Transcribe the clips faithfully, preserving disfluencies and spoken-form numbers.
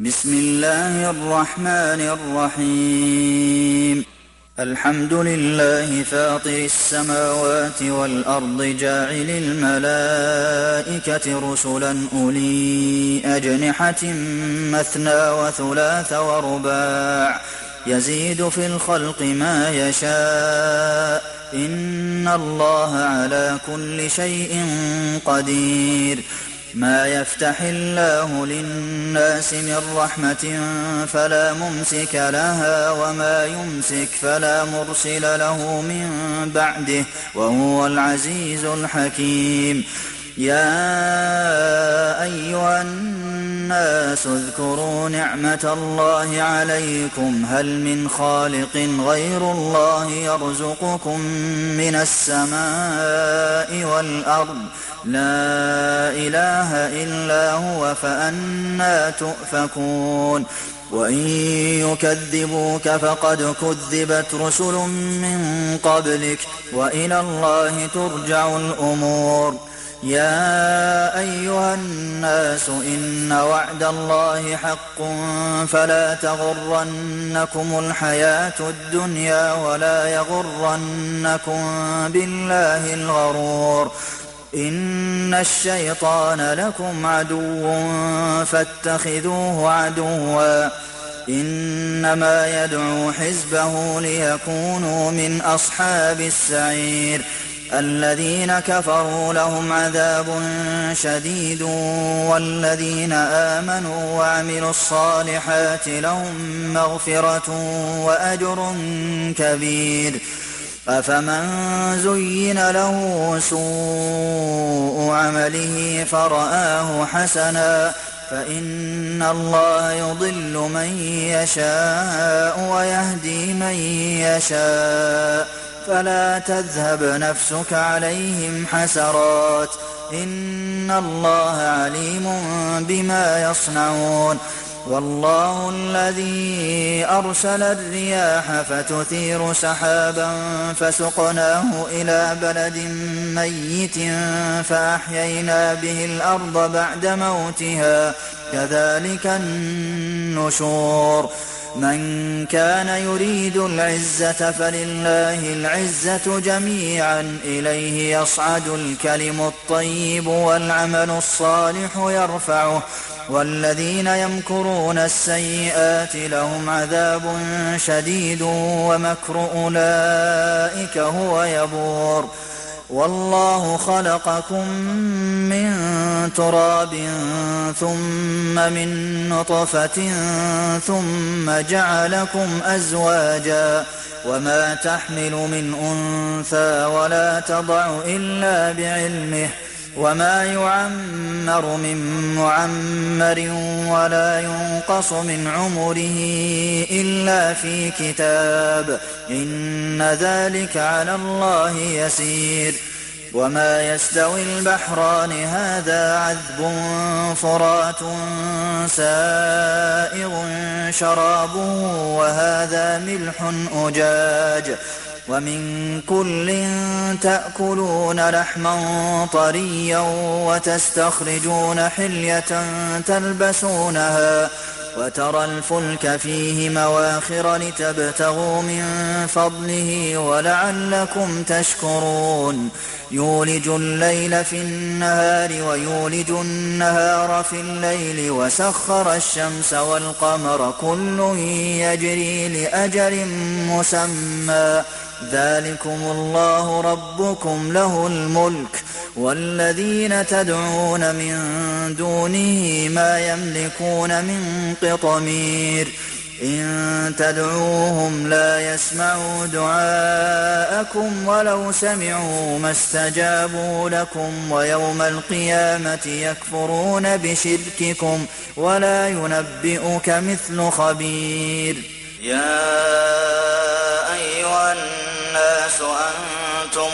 بسم الله الرحمن الرحيم الحمد لله فاطر السماوات والأرض جاعل الملائكة رسلا أولي أجنحة مثنى وثلاث ورباع يزيد في الخلق ما يشاء إن الله على كل شيء قدير ما يفتح الله للناس من رحمة فلا ممسك لها وما يمسك فلا مرسل له من بعده وهو العزيز الحكيم يا أيها الناس اذكروا نعمة الله عليكم هل من خالق غير الله يرزقكم من السماء والأرض لا إله إلا هو فأنى تؤفكون وإن يكذبوك فقد كذبت رسل من قبلك وإلى الله ترجع الأمور يا أيها الناس إن وعد الله حق فلا تغرنكم الحياة الدنيا ولا يغرنكم بالله الغرور إن الشيطان لكم عدو فاتخذوه عدوا إنما يدعو حزبه ليكونوا من أصحاب السعير الذين كفروا لهم عذاب شديد والذين آمنوا وعملوا الصالحات لهم مغفرة وأجر كبير أفمن زين له سوء عمله فرآه حسنا فإن الله يضل من يشاء ويهدي من يشاء فلا تذهب نفسك عليهم حسرات إن الله عليم بما يصنعون والله الذي أرسل الرياح فتثير سحابا فسقناه إلى بلد ميت فأحيينا به الأرض بعد موتها كذلك النشور من كان يريد العزة فلله العزة جميعا إليه يصعد الكلم الطيب والعمل الصالح يرفعه والذين يمكرون السيئات لهم عذاب شديد ومكر أولئك هو يبور والله خلقكم من تراب ثم من نطفة ثم جعلكم أزواجا وما تحمل من أنثى ولا تضع إلا بعلمه وما يعمر من معمر ولا ينقص من عمره إلا في كتاب إن ذلك على الله يسير وما يستوي البحران هذا عذب فرات سائغ شرابه وهذا ملح أجاج ومن كل تأكلون لحما طريا وتستخرجون حلية تلبسونها وترى الفلك فيه مواخر لتبتغوا من فضله ولعلكم تشكرون يولج الليل في النهار ويولج النهار في الليل وسخر الشمس والقمر كل يجري لأجل مسمى ذلكم الله ربكم له الملك والذين تدعون من دونه ما يملكون من قطمير إن تدعوهم لا يسمعوا دعاءكم ولو سمعوا ما استجابوا لكم ويوم القيامة يكفرون بشرككم ولا ينبئك مثل خبير يا أيها الناس أنتم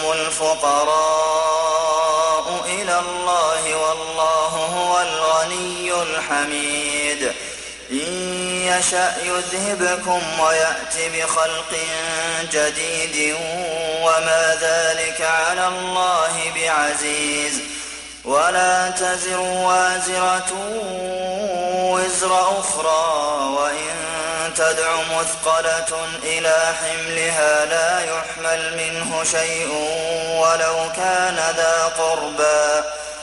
الفقراء إلى الله والله هو الغني الحميد إن يشأ يذهبكم ويأت بخلق جديد وما ذلك على الله بعزيز ولا تزر وازرة وزر أخرى وإن تدع مثقلة إلى حملها لا يحمل منه شيء ولو كان ذا قربى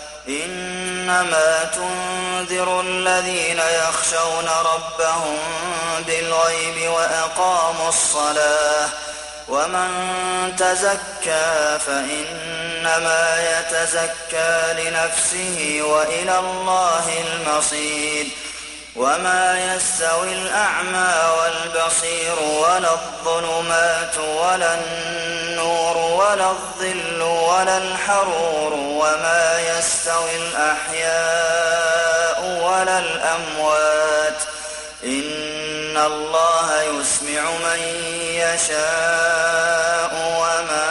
إنما تنذر الذين يخشون ربهم بالغيب وأقاموا الصلاة ومن تزكى فإنما يتزكى لنفسه وإلى الله المصير وما يستوي الأعمى والبصير ولا الظلمات ولا النور ولا الظل ولا الحرور وما يستوي الأحياء ولا الأموات إن الله يسمع من يشاء وما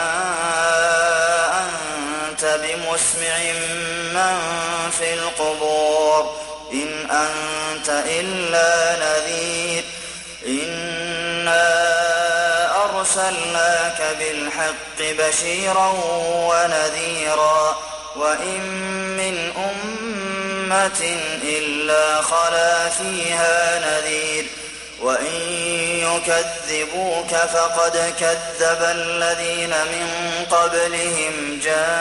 أنت بمسمع من في القبور إن أنت إلا نذير إنا أرسلناك بالحق بشيرا ونذيرا وإن من أمة إلا خلا فيها نذير وإن يكذبوك فقد كذب الذين من قبلهم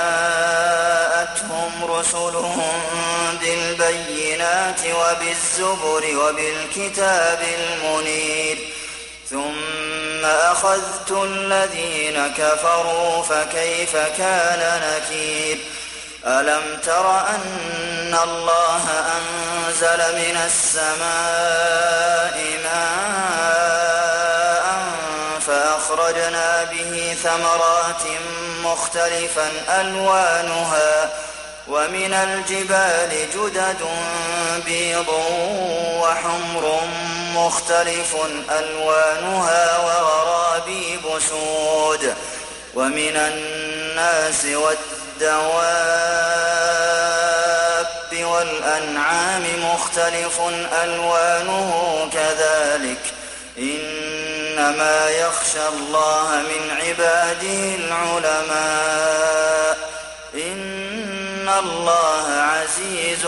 جاءتهم رسلهم بالبينات وبالزبر وبالكتاب المنير ثم أخذت الذين كفروا فكيف كان نكير ألم تر أن الله أنزل من السماء ماء فأخرجنا به ثمرات مختلفا ألوانها ومن الجبال جدد بيض وحمر مختلف ألوانها وغرابيب سود ومن الناس والدواب والأنعام مختلف ألوانه كذلك إنما يخشى الله من عباده العلماء إن الله عزيز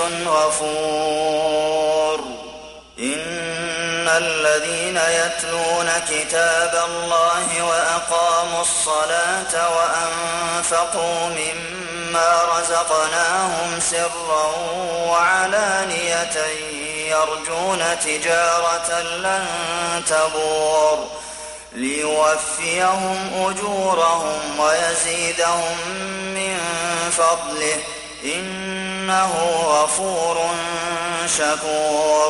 غفور إن الذين يتلون كتاب الله وأقاموا الصلاة وأنفقوا مما رزقناهم سرا وعلانية يرجون تجارة لن تبور ليوفيهم أجورهم ويزيدهم من فضله إنه غفور شكور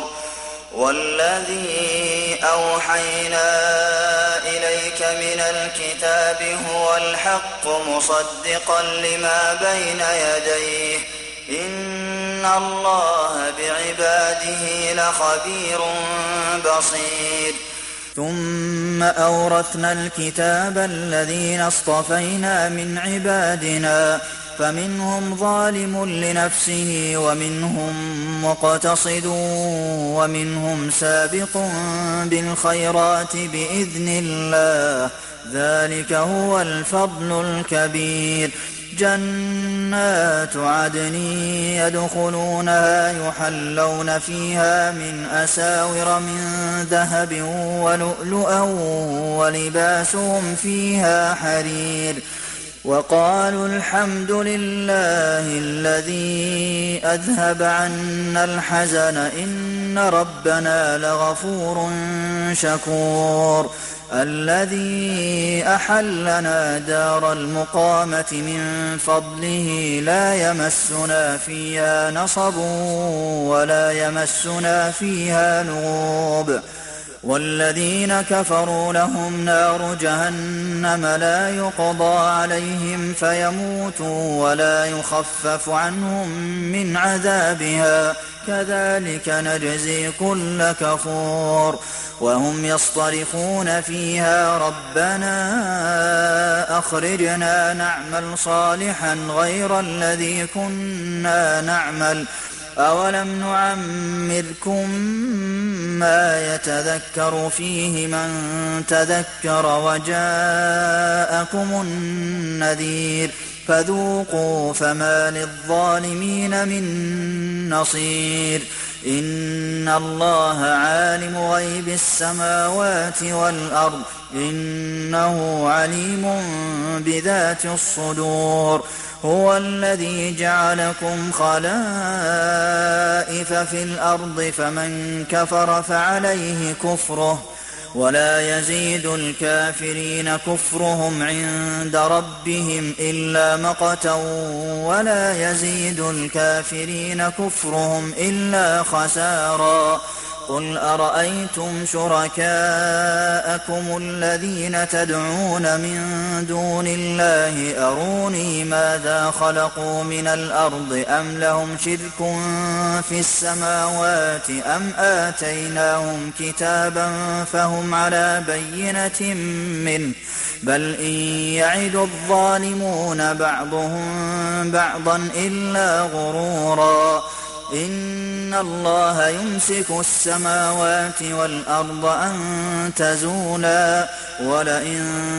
والذي أوحينا إليك من الكتاب هو الحق مصدقا لما بين يديه إن الله بعباده لخبير بصير ثم أورثنا الكتاب الذين اصطفينا من عبادنا فمنهم ظالم لنفسه ومنهم مقتصد ومنهم سابق بالخيرات بإذن الله ذلك هو الفضل الكبير جنات عدن يدخلونها يحلون فيها من أساور من ذهب ولؤلؤا ولباسهم فيها حرير وقالوا الحمد لله الذي أذهب عنا الحزن إن ربنا لغفور شكور الذي أحلنا دار المقامة من فضله لا يمسنا فيها نصب ولا يمسنا فيها لغوب والذين كفروا لهم نار جهنم لا يقضى عليهم فيموتوا ولا يخفف عنهم من عذابها كذلك نجزي كل كفور وهم يصطرخون فيها ربنا أخرجنا نعمل صالحا غير الذي كنا نعمل أولم نعمركم ما يتذكر فيه من تذكر وجاءكم النذير فذوقوا فما للظالمين من نصير إن الله عالم غيب السماوات والأرض إنه عليم بذات الصدور هو الذي جعلكم خلائف في الأرض فمن كفر فعليه كفره ولا يزيد الكافرين كفرهم عند ربهم إلا مقتا ولا يزيد الكافرين كفرهم إلا خسارا قل أرأيتم شركاءكم الذين تدعون من دون الله أروني ماذا خلقوا من الأرض أم لهم شرك في السماوات أم آتيناهم كتابا فهم على بينة منه بل إن يعد الظالمون بعضهم بعضا إلا غرورا إن الله يمسك السماوات والأرض أن تزولا ولئن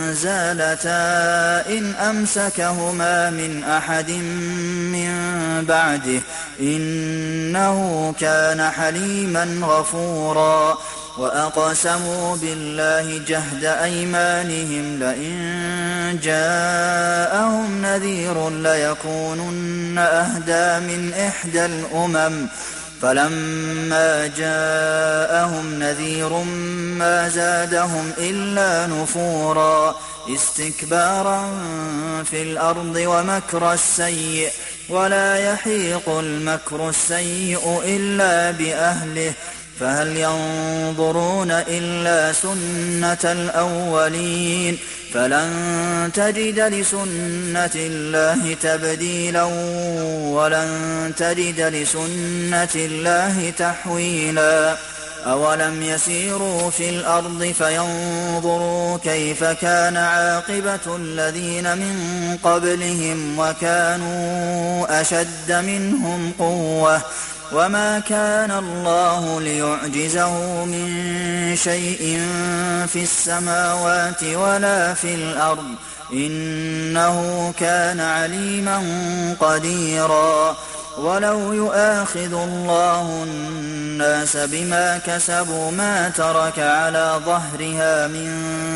زالتا إن أمسكهما من أحد من بعده إنه كان حليما غفورا وأقسموا بالله جهد أيمانهم لئن جاءهم نذير ليكونن أهدى من إحدى الأمم فلما جاءهم نذير ما زادهم إلا نفورا استكبارا في الأرض ومكر السيء ولا يحيق المكر السيء إلا بأهله فهل ينظرون إلا سنة الأولين فلن تجد لسنة الله تبديلا ولن تجد لسنة الله تحويلا أولم يسيروا في الأرض فينظروا كيف كان عاقبة الذين من قبلهم وكانوا أشد منهم قوة وما كان الله ليعجزه من شيء في السماوات ولا في الأرض إنه كان عليما قديرا ولو يؤاخذ الله الناس بما كسبوا ما ترك على ظهرها من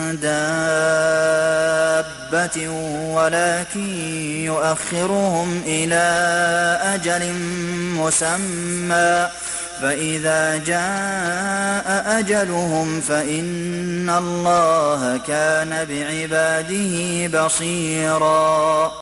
دابة ولكن يؤخرهم إلى أجل مسمى فإذا جاء أجلهم فإن الله كان بعباده بصيرا.